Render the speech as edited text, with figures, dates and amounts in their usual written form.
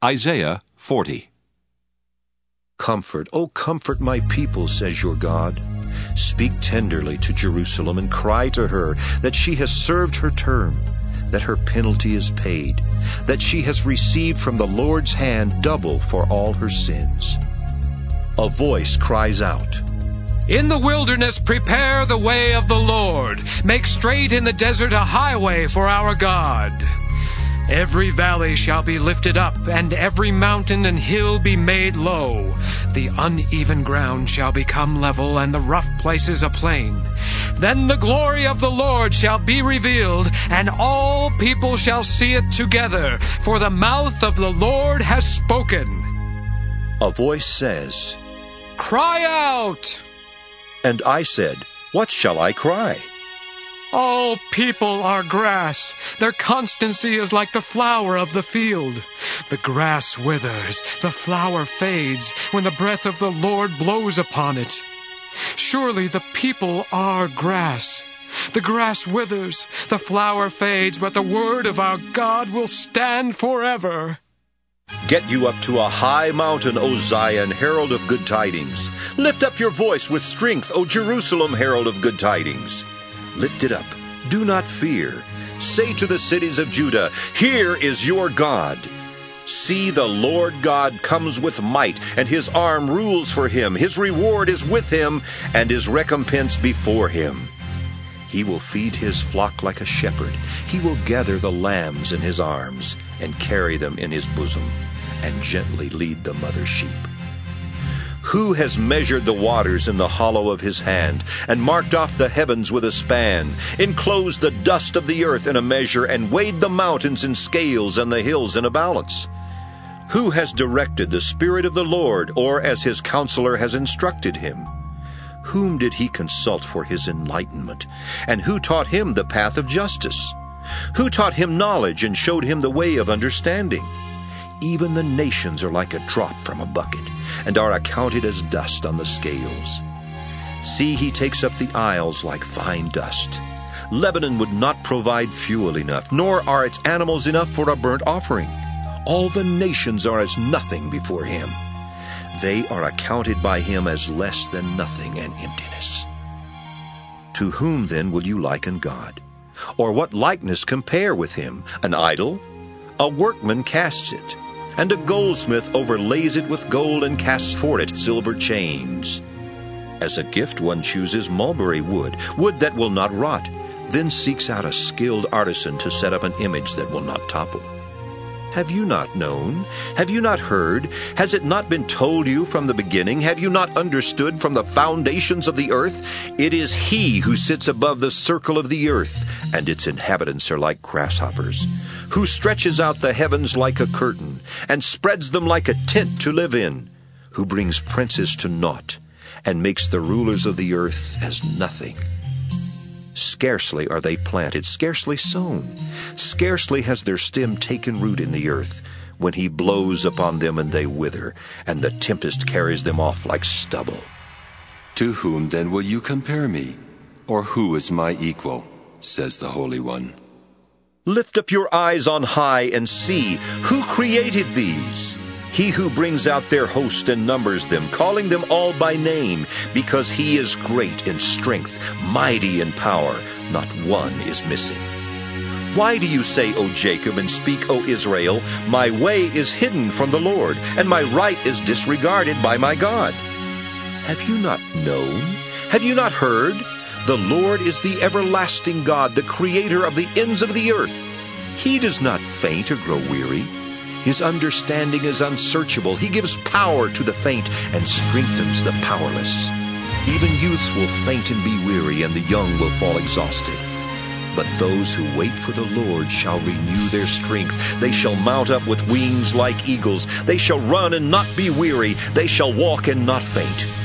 Isaiah 40. Comfort, O comfort my people, says your God. Speak tenderly to Jerusalem and cry to her that she has served her term, that her penalty is paid, that she has received from the Lord's hand double for all her sins. A voice cries out, "In the wilderness prepare the way of the Lord. Make straight in the desert a highway for our God. Every valley shall be lifted up, and every mountain and hill be made low. The uneven ground shall become level, and the rough places a plain. Then the glory of the Lord shall be revealed, and all people shall see it together, for the mouth of the Lord has spoken." A voice says, "Cry out!" And I said, What shall I cry? All people are grass. Their constancy is like the flower of the field. The grass withers, the flower fades, when the breath of the Lord blows upon it. Surely the people are grass. The grass withers, the flower fades, but the word of our God will stand forever. Get you up to a high mountain, O Zion, herald of good tidings. Lift up your voice with strength, O Jerusalem, herald of good tidings. Lift it up, do not fear. Say to the cities of Judah, Here is your God. See, the Lord God comes with might, and his arm rules for him. His reward is with him, and his recompense before him. He will feed his flock like a shepherd. He will gather the lambs in his arms, and carry them in his bosom, and gently lead the mother sheep. Who has measured the waters in the hollow of his hand, and marked off the heavens with a span, enclosed the dust of the earth in a measure, and weighed the mountains in scales and the hills in a balance? Who has directed the Spirit of the Lord, or as his counselor has instructed him? Whom did he consult for his enlightenment? And who taught him the path of justice? Who taught him knowledge and showed him the way of understanding? Even the nations are like a drop from a bucket, and are accounted as dust on the scales. See, he takes up the isles like fine dust. Lebanon would not provide fuel enough, nor are its animals enough for a burnt offering. All the nations are as nothing before him. They are accounted by him as less than nothing and emptiness. To whom then will you liken God? Or what likeness compare with him? An idol? A workman casts it, and a goldsmith overlays it with gold and casts for it silver chains. As a gift one chooses mulberry wood, wood that will not rot, then seeks out a skilled artisan to set up an image that will not topple. Have you not known? Have you not heard? Has it not been told you from the beginning? Have you not understood from the foundations of the earth? It is he who sits above the circle of the earth, and its inhabitants are like grasshoppers, who stretches out the heavens like a curtain, and spreads them like a tent to live in, who brings princes to naught, and makes the rulers of the earth as nothing. Scarcely are they planted, scarcely sown. Scarcely has their stem taken root in the earth, when he blows upon them and they wither, and the tempest carries them off like stubble. To whom then will you compare me? Or who is my equal? Says the Holy One. Lift up your eyes on high and see, who created these? He who brings out their host and numbers them, calling them all by name, because he is great in strength, mighty in power, not one is missing. Why do you say, O Jacob, and speak, O Israel, my way is hidden from the Lord, and my right is disregarded by my God? Have you not known? Have you not heard? The Lord is the everlasting God, the creator of the ends of the earth. He does not faint or grow weary. His understanding is unsearchable. He gives power to the faint and strengthens the powerless. Even youths will faint and be weary, and the young will fall exhausted. But those who wait for the Lord shall renew their strength. They shall mount up with wings like eagles. They shall run and not be weary. They shall walk and not faint.